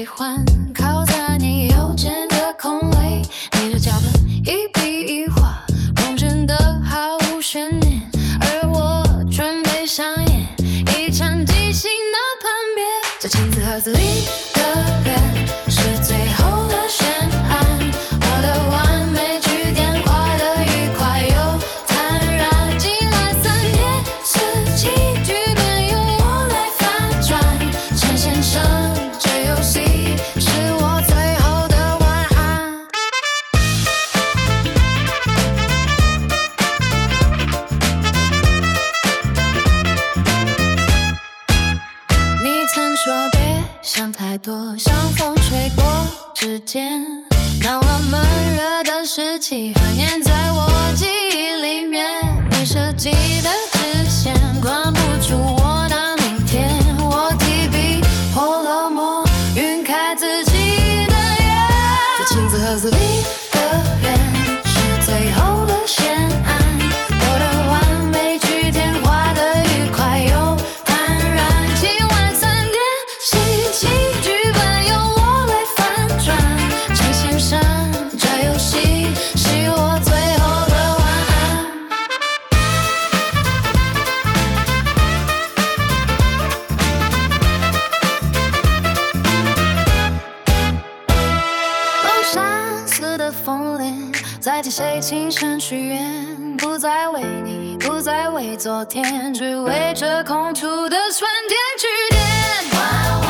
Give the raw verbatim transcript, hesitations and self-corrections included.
喜欢靠在你右肩的空位，你的脚本一笔一画，梦真的毫无悬念，而我准备上演一场即兴的判别。这镜子盒子里的人是最后的选案，我的完美句点画的愉快又坦然，今晚三天四季剧本由我来反转，陈先生这游戏是我最后的晚安。你曾说别想太多，像风吹过指尖，让我们热的时期繁衍在我记忆里面。你设计的直线关不住我的明天，我提笔破了膜，晕开自己的眼。这镜子盒子里的人是最后的选案，我的完美句点画的愉快又坦然，今晚三点戏剧剧本由我来反转，陈先生这游戏是我最后的晚安。楼上似的风铃在替谁轻声许愿，不再为你，不再为昨天，只为这空出的春天句点。